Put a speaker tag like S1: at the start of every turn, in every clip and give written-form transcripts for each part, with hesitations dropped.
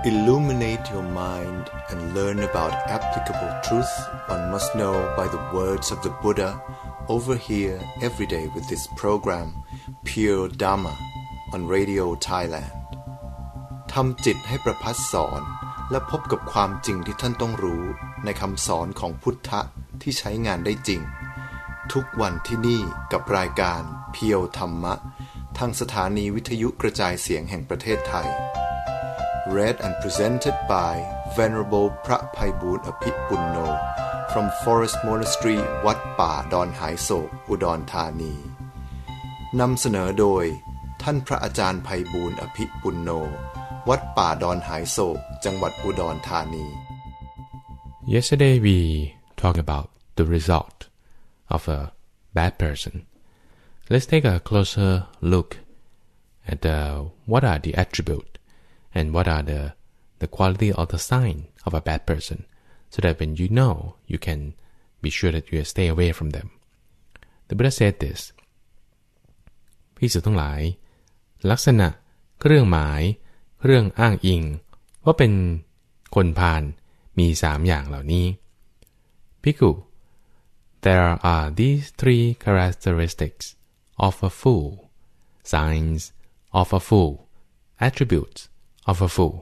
S1: Illuminate your mind and learn about applicable truth one must know by the words of the Buddha over here every day with this program Pure Dhamma on Radio Thailand ทำจิตให้ประภัสสอนและพบกับความจริงที่ท่านต้องรู้ในคำสอนของพุทธะที่ใช้งานได้จริงทุกวันที่นี่กับรายการเพียวธรรมะทางสถานีวิทยุกระจายเสียงแห่งประเทศไทย Read and presented by Venerable พระไพบูลย์อภิปุณโญ from Forest Monastery วัดป่าดอนหายโศกอุดรธานีนำเสนอโดยท่านพระอาจารย์ไพบูลย์อภิปุณโญวัดป่าดอนหายโศกจังหวัดอุดรธานี
S2: Yesterday we talked about the result of a bad person. Let's take a closer look at what are the attributes and what are the quality or the sign of a bad person, so that when you know, you can be sure that you stay away from them. The Buddha said this: ภิกษุทั้งหลายลักษณะเครื่องหมายเครื่องอ้างอิงว่าเป็นคนพาลมี3อย่างเหล่านี้ภิกษุ There are these 3 characteristics of a fool, signs of a fool, attributes of a fool.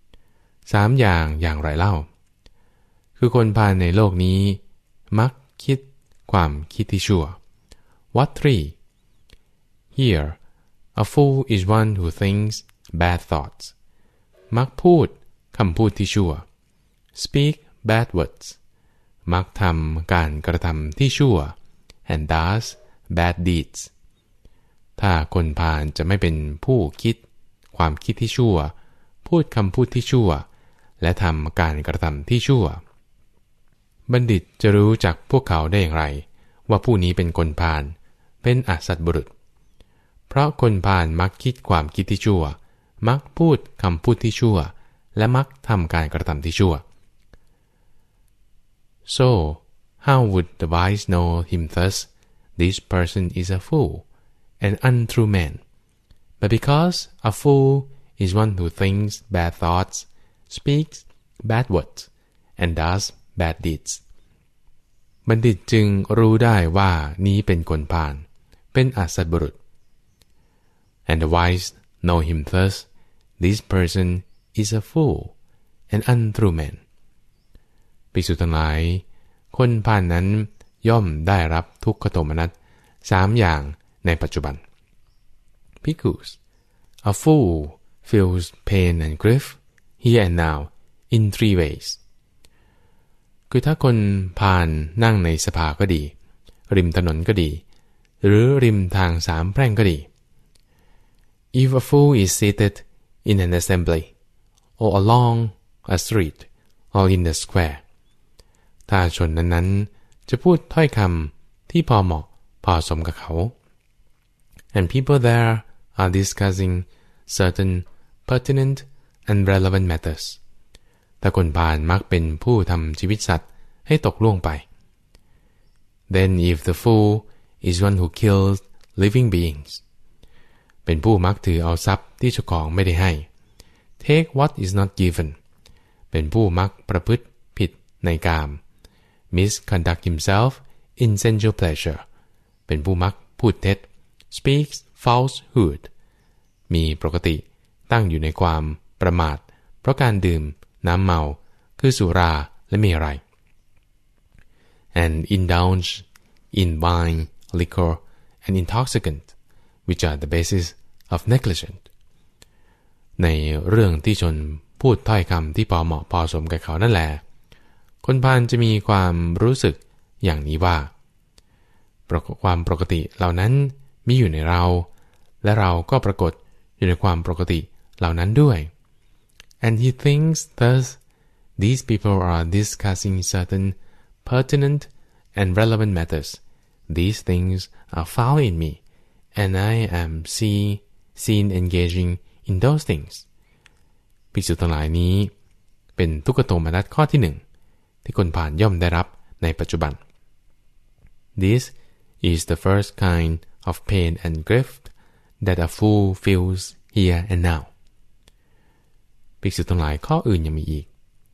S2: 3 อย่างไรเล่าคือคนพาลในโลกนี้มักคิดความคิดที่ชั่ว What 3? Here, a fool is one who thinks bad thoughts. มักพูดคำพูดที่ชั่ว Speak bad words. มักทำการกระทำที่ชั่ว and does bad deeds. ถ้าคนพาลจะไม่เป็นผู้คิดความคิดที่ชั่วพูดคำพูดที่ชั่วและทำการกระทำที่ชั่วบัณฑิตจะรู้จักพวกเขาได้อย่างไรว่าผู้นี้เป็นคนพาลเป็นอสัตบุรุษเพราะคนพาลมักคิดความคิดที่ชั่วมักพูดคำพูดที่ชั่วและมักทำการกระทำที่ชั่ว So how would the wise know him thus? This person is a fool, an untrue man. But because a fool is one who thinks bad thoughts, speaks bad words, and does bad deeds. บัณฑิตจึงรู้ได้ว่านี้เป็นคนพาลเป็นอสัตบุรุษ And the wise know him thus: this person is a fool, an untrue man. ภิกษุทั้งหลายคนพาลนั้นย่อมได้รับทุกขโทมนัส3อย่างในปัจจุบัน Bhikkhus, a fool feels pain and grief here and now in 3 ways. คือถ้าคนพาลนั่งในสภาก็ดีริมถนนก็ดีหรือริมทาง3แพร่งก็ดี If a fool is seated in an assembly or along a street or in the square ถ้าชนนั้นจะพูดถ้อยคำที่พอเหมาะพอสมกับเขา and people there are discussing certain pertinent and relevant matters แต่คนพาลมักเป็นผู้ทำชีวิตสัตว์ให้ตกล่วงไป then if the fool is one who kills living beings เป็นผู้มักถือเอาทรัพย์ที่เจ้าของไม่ได้ให้ take what is not given เป็นผู้มักประพฤติผิดในกาม misconduct himself in sensual pleasure เป็นผู้มักพูดเท็จ speaks falsehood มีปกติตั้งอยู่ในความประมาทเพราะการดื่มน้ำเมาคือสุราและเมรัย and indulge in wine, liquor, and intoxicant, which are the basis of negligence. ในเรื่องที่ชนพูดถ้อยคำที่พอเหมาะพอสมกับเขานั่นแหละคนพาลจะมีความรู้สึกอย่างนี้ว่าความปกติเหล่านั้นมีอยู่ในเราและเราก็ปรากฏอยู่ในความปกติเหล่านั้นด้วย and he thinks thus these people are discussing certain pertinent and relevant matters these things are found in me and I am seen engaging in those things ภิกษุทั้งหลายนี้เป็นทุกขโทมนัสข้อที่1ที่คนพาลย่อมได้รับในปัจจุบัน This is the first kind of pain and grief that a fool feels here and now ภิกษุทั้งหลายข้ออื่นยังมีอีก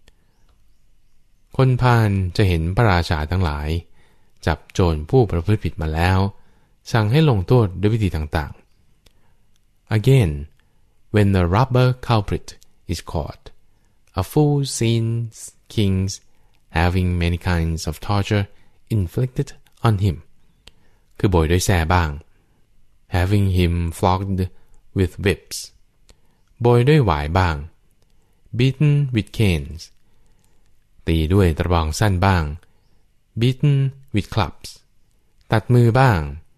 S2: คนพาลจะเห็นพระราชาทั้งหลายจับโจรผู้ประพฤติผิดมาแล้วสั่งให้ลงโทษด้วยวิธีต่างๆ Again, when the robber culprit is caught, a fool sees kings having many kinds of torture inflicted on him คือโบยด้วยแส้บ้าง having him flogged with whips โบยด้วยหวายบ้าง beaten with canes ตีด้วยตะบองสั้นบ้าง beaten with clubs ตัดมือบ้าง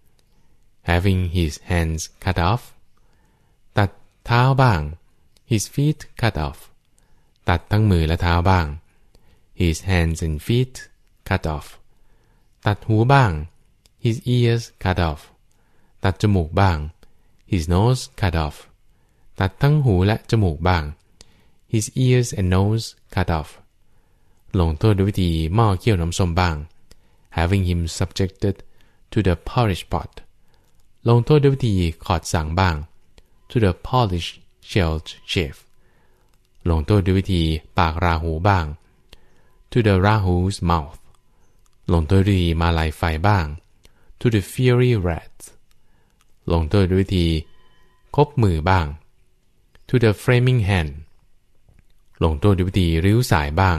S2: having his hands cut off ตัดเท้าบ้าง his feet cut off ตัดทั้งมือและเท้าบ้าง his hands and feet cut off ตัดหูบ้าง his ears cut off ตัดจมูกบ้าง his nose cut off ตัดทั้งหูและจมูกบ้าง his ears and nose cut off ลงโทษด้วยวิธีหม้อเคี่ยวน้ำส้มบ้าง having him subjected to the porridge pot ลงโทษด้วยวิธีขอดสังบ้าง to the polished shelled sheaf ลงโทษด้วยวิธีปากราหูบ้าง to the rahu's mouth ลงโทษด้วยวิธีมาลัยไฟบ้าง to the fiery rat ลงโทษด้วยวิธีคบมือบ้าง to the flaming hand ลงโทษด้วยวิธีริ้วสายบ้าง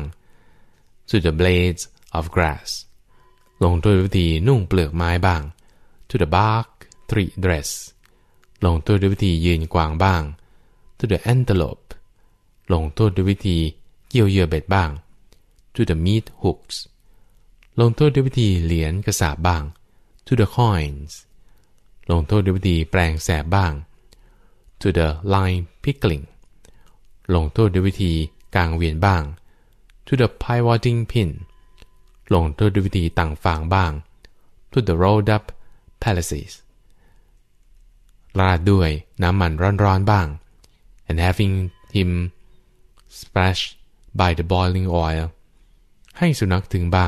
S2: to the blades of grass ลงโทษด้วยวิธีนุ่งเปลือกไม้บ้าง to the bark tree dress ลงโทษด้วยวิธียืนกวางบ้าง to the antelope ลงโทษด้วยวิธีเกี่ยวเหยื่อเบ็ดบ้าง to the meat hooks ลงโทษด้วยวิธีเหรียญกระสาบบ้าง to the coins ลงโทษด้วยวิธีแปลงแสบบ้าง to the line pickling ลงโทษด้วยวิธีกางเวียนบ้าง to the pivoting pin ลงโทษด้วยวิธีตั้งฟางบ้าง to the rolled up palaces ราดด้วยน้ำมันร้อนๆบ้าง and having him splashed by the boiling oil ให้สุนัขถึงบ้าง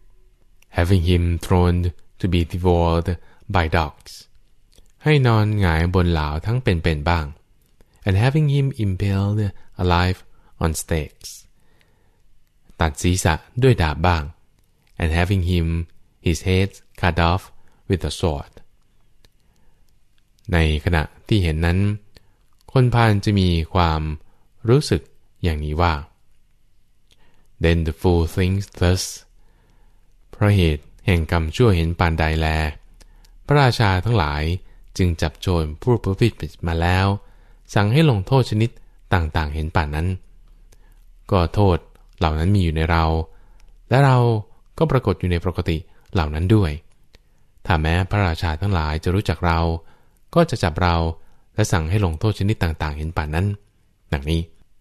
S2: having him thrown to be devoured by dogs ให้นอนหงายบนเหลาทั้งเป็นๆบ้าง and having him impaled alive on stakes ตัดศีรษะด้วยดาบบ้าง and having him his head cut off with a sword ในขณะที่เห็นนั้นคนพาลจะมีความรู้สึกอย่างนี้ว่า then the fool thinks thus เพราะเหตุแห่งกรรมชั่วเห็นปานใดแลพระราชาทั้งหลายจึงจับโจรผู้ประพฤติผิดมาแล้วสั่งให้ลงโทษชนิดต่างๆเห็นป่านนั้นก็โทษเหล่านั้นมีอยู่ในเราและเราก็ปรากฏอยู่ในปกติเหล่านั้นด้วยถ้าแม้พระราชาทั้งหลายจะรู้จักเราก็จะจับเราและสั่งให้ลงโทษชนิดต่างๆเห็นป่านนั้นดังนี้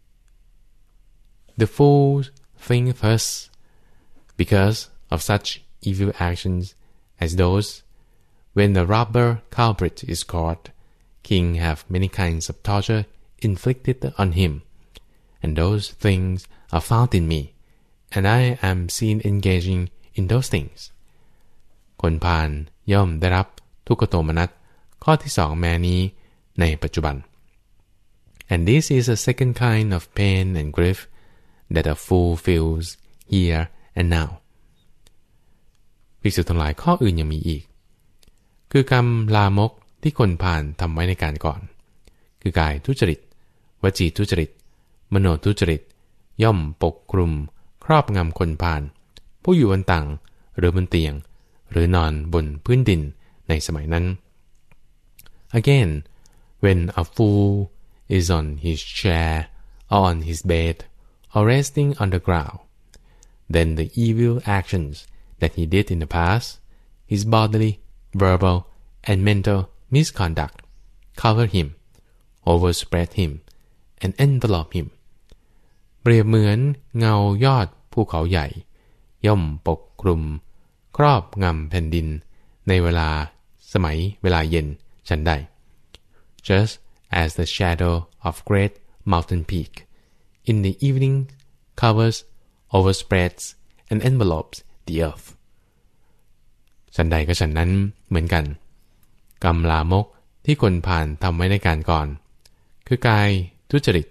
S2: The fools think thus because of such evil actions as those when the robber culprit is caught king have many kinds of torture inflicted on him and those things are found in me and I am seen engaging in those things คนพาลย่อมได้รับทุกขโทมนัสข้อที่สองแม้นี้ในปัจจุบัน and this is a second kind of pain and grief that a fool feels here and now ภิกษุทั้งหลายข้ออื่นยังมีอีกคือกรรมลามกที่คนพาลทำไว้ในการก่อนคือกายทุจริตวจีทุจริตมโนทุจริตย่อมปกคลุมครอบงำคนพาลผู้อยู่บนตังหรือบนเตียงหรือนอนบนพื้นดินในสมัยนั้น Again, when a fool is on his chair or on his bed or resting on the ground, then the evil actions that he did in the past, his bodily, verbal, and mental misconduct cover him, overspread him, and envelop him. เปรียบเหมือนเงายอดภูเขาใหญ่ย่อมปกคลุมครอบงำแผ่นดินในเวลาเย็นฉันใด Just as the shadow of great mountain peak in the evening covers, overspreads, and envelopes the earth ฉันใดก็ฉันนั้นเหมือนกันกรรมลามกที่คนพาลทำไว้ในการก่อนคือกายทุจริตว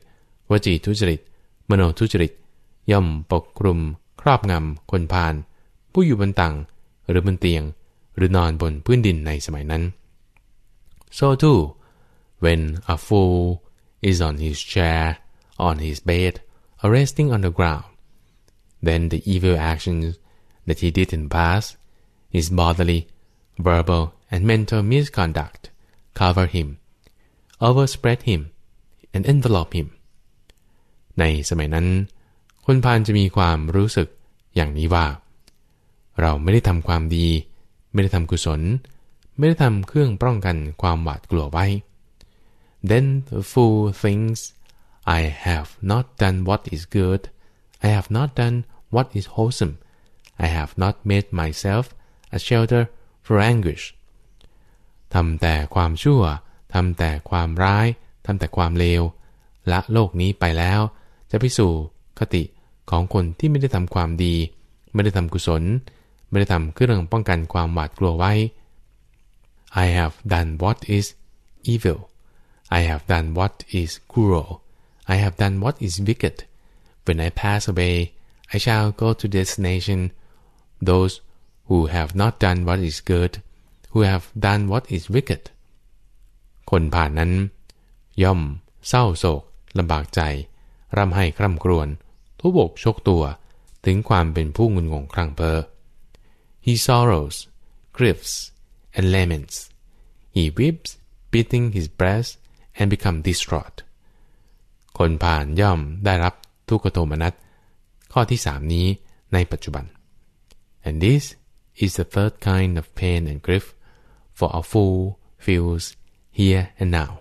S2: วจีทุจริตมโนทุจริตย่อมปกคลุมครอบงำคนพาลผู้อยู่บนตังหรือบนเตียงหรือนอนบนพื้นดินในสมัยนั้น So too when a fool is on his chair on his bed or resting on the ground then the evil actions that he did in the past his bodily verbal and mental misconduct cover him overspread him and envelop him ในสมัยนั้นคนพาลจะมีความรู้สึกอย่างนี้ว่าเราไม่ได้ทำความดีไม่ได้ทำกุศลไม่ได้ทำเครื่องป้องกันความหวาดกลัวไว้ Then the fool thinks I have not done what is good I have not done what is wholesome I have not made myself a shelter for anguish ทำแต่ความชั่วทำแต่ความร้ายทำแต่ความเลวละโลกนี้ไปแล้วจะไปสู่คติของคนที่ไม่ได้ทำความดีไม่ได้ทำกุศลไม่ได้ทำเครื่องป้องกันความหวาดกลัวไว้ I have done what is evil I have done what is cruel I have done what is wicked When I pass away I shall go to destination those who have not done what is good who have done what is wicked คนผ่านนั้นย่อมเศร้าโศกลำบากใจร่ำไห้คร่ำครวญทุบอกชกตัวถึงความเป็นผู้งุนงงครั่งเพ้อ He sorrows, grieves, and laments. He weeps, beating his breast, and becomes distraught. คนผ่านย่อมได้รับทุกขโทมนัสข้อที่3นี้ในปัจจุบัน And this is the third kind of pain and grief for a fool feels here and now.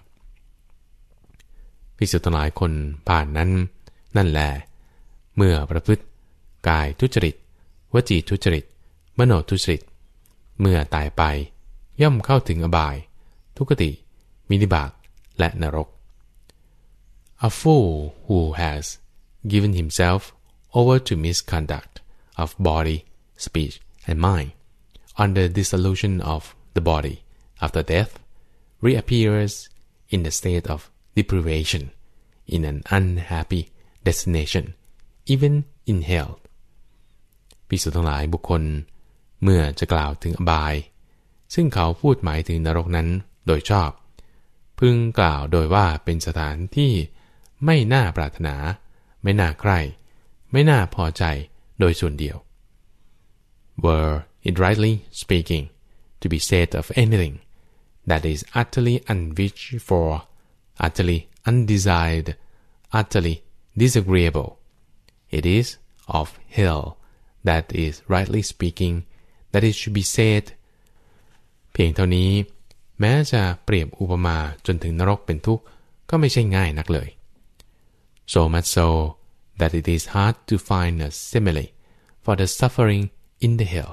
S2: ภิกษุทั้งหลายคนผ่านนั้นนั่นแลเมื่อประพฤติกายทุจริตวจีทุจริตมโนทุจริตเมื่อตายไปย่อมเข้าถึงอบายทุกติวินิบาตและนรก A fool who has given himself over to misconduct of body, speech, and mind on the dissolution of the body after death reappears in the state of deprivation in an unhappy destination even in hell ภิกษุทั้งหลายบุคคลเมื่อจะกล่าวถึงอบายซึ่งเขาพูดหมายถึงนรกนั้นโดยชอบพึงกล่าวโดยว่าเป็นสถานที่ไม่น่าปรารถนาไม่น่าใคร่ไม่น่าพอใจโดยส่วนเดียว Were it rightly speaking to be said of anything that is utterly unwished for utterly undesired utterly disagreeable it is of hell that is rightly speaking that it should be said เพียงเท่านี้แม้จะเปรียบอุปมาจนถึงนรกเป็นทุกข์ก็ไม่ใช่ง่ายนักเลย So much so that it is hard to find a simile for the suffering in the hell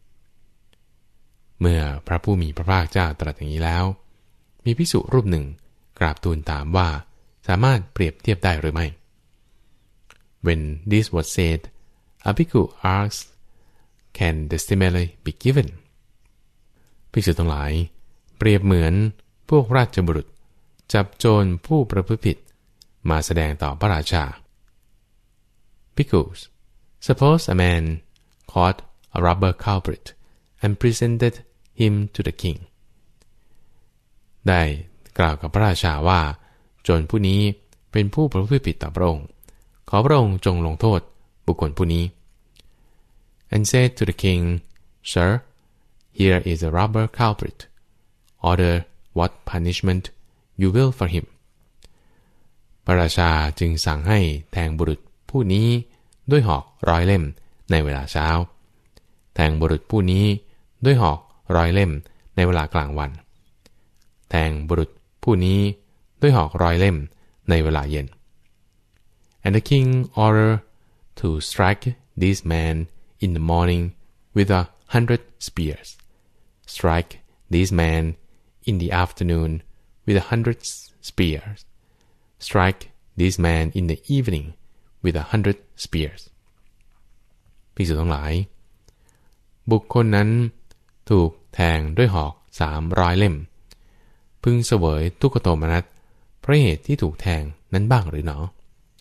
S2: เมื่อพระผู้มีพระภาคเจ้าตรัสอย่างนี้แล้วมีภิกษุรูปหนึ่งกราบทูลถามว่าสามารถเปรียบเทียบได้หรือไม่ When this was said a bhikkhu asked can the simile be given ภิกษุทั้งหลายเปรียบเหมือนพวกราชบุรุษจับโจรผู้ประพฤติผิดมาแสดงต่อพระราชา Bhikkhus suppose a man caught a robber culprit and presented him to the king ได้กล่าวกับพระราชาว่าโจรผู้นี้เป็นผู้ประพฤติผิดต่อพระองค์ขอพระองค์จงลงโทษบุคคลผู้นี้ and said to the king Sir here is a robber culprit order what punishment you will for him พระราชาจึงสั่งให้แทงบุรุษผู้นี้ด้วยหอก100 เล่มในเวลาเช้าแทงบุรุษผู้นี้ด้วยหอก100 เล่มในเวลากลางวันแทงบุรุษผู้นี้ด้วยหอก100 เล่มในเวลาเย็น and the king ordered to strike this man in the morning with 100 spears strike this man in the afternoon with 100 spears strike this man in the evening with 100 spears ภิกษุทั้งหลายบุคคลนั้นถูกแทงด้วยหอก300 เล่มพึงเสวยทุกขโทมนัสเพราะเหตุที่ถูกแทงนั้นบ้างหรือหนอ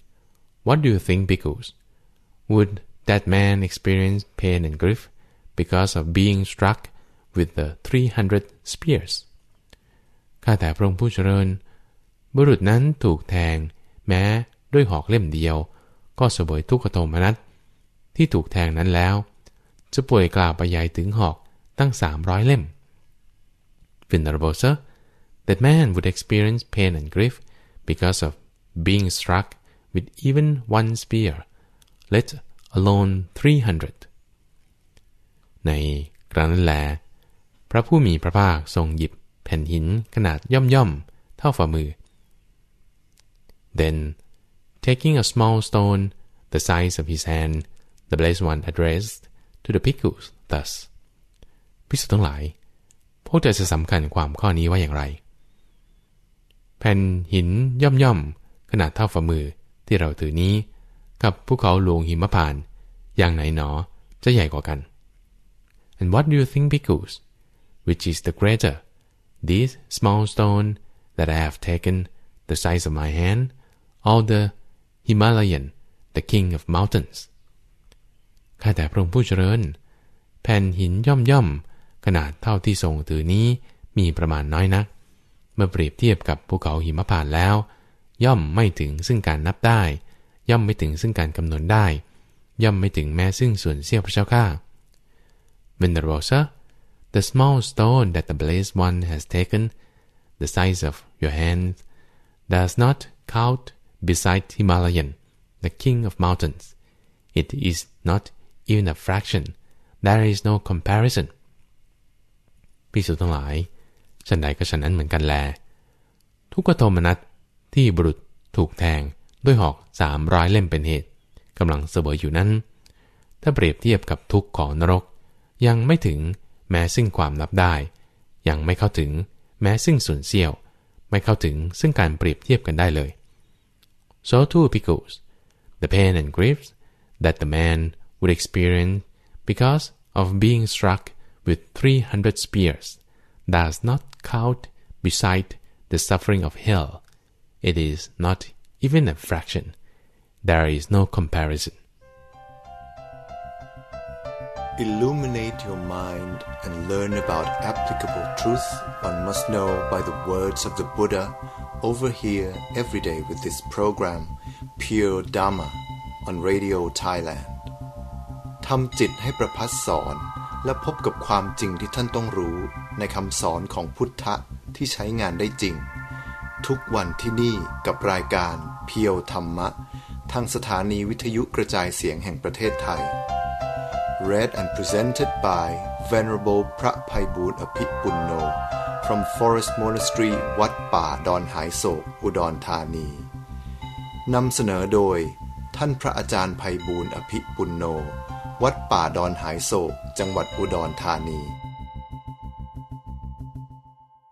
S2: What do you think, bhikkhus? Would that man experience pain and grief because of being struck with the 300 spears? ข้าแต่พระองค์ผู้เจริญบุรุษนั้นถูกแทงแม้ด้วยหอกเล่มเดียวก็เสวยทุกขโทมนัสที่ถูกแทงนั้นแล้วจะป่วยกล่าวไปใหญ่ถึงหอกตั้ง300 เล่ม Venerable Sir, that man would experience pain and grief because of being struck with even one spear, let alone 300. ในครั้งนั้นแลพระผู้มีพระภาคทรงหยิบแผ่นหินขนาดย่อมๆเท่าฝ่ามือ Then, taking a small stone the size of his hand, the Blessed One addressed to the bhikkhus thus: ภิกษุทั้งหลายพวกเธอจะสำคัญความข้อนี้ว่าอย่างไรแผ่นหินย่อมๆขนาดเท่าฝ่ามือที่เราถือนี้กับภูเขาหลวงหิมพานต์อย่างไหนหนอจะใหญ่กว่ากัน And what do you think, bhikkhus? Which is the greater, this small stone that I have taken, the size of my hand, or the Himalayan, the king of mountains? ข้าแต่พระองค์ผู้เจริญแผ่นหินย่อมๆขนาดเท่าที่ทรงถือนี้มีประมาณน้อยนักเมื่อเปรียบเทียบกับภูเขาหิมพานต์แล้วย่อมไม่ถึงซึ่งการนับได้ย่อมไม่ถึงซึ่งการคำนวณได้ย่อมไม่ถึงแม้ซึ่งส่วนเสี้ยวพระเจ้าข้า Venerable Sir, the small stone that the Blessed One has taken, the size of your hand, does not count beside Himalayan, the king of mountains. It is not even a fraction. There is no comparison. ภิกษุทั้งหลายฉันใดก็ฉันนั้นเหมือนกันแลทุกขโทมนัสที่บุรุษถูกแทงด้วยหอก300 เล่มเป็นเหตุกำลังเสวยอยู่นั้นถ้าเปรียบเทียบกับทุกข์ของนรกยังไม่ถึงแม้ซึ่งความนับได้ยังไม่เข้าถึงแม้ซึ่งส่วนเสี้ยวไม่เข้าถึงซึ่งการเปรียบเทียบกันได้เลย So too, bhikkhus, the pain and griefs that the man would experience because of being struck with 300 spears does not count beside the suffering of hell. It is not even a fraction. There is no comparison.
S1: Illuminate your mind and learn about applicable truth one must know by the words of the Buddha over here every day with this program, Pure Dhamma, on Radio Thailand. ทำจิตให้ประภัสสอนและพบกับความจริงที่ท่านต้องรู้ในคำสอนของพุทธะที่ใช้งานได้จริงทุกวันที่นี่กับรายการเพียวธรรมะทางสถานีวิทยุกระจายเสียงแห่งประเทศไทย Read and presented by Venerable พระไพบูลย์อภิปุณโญ from Forest Monastery วัดป่าดอนหายโศกอุดรธานีนำเสนอโดยท่านพระอาจารย์ไพบูลย์อภิปุณโญวัดป่าดอนหายโศกจังหวัดอุดรธานี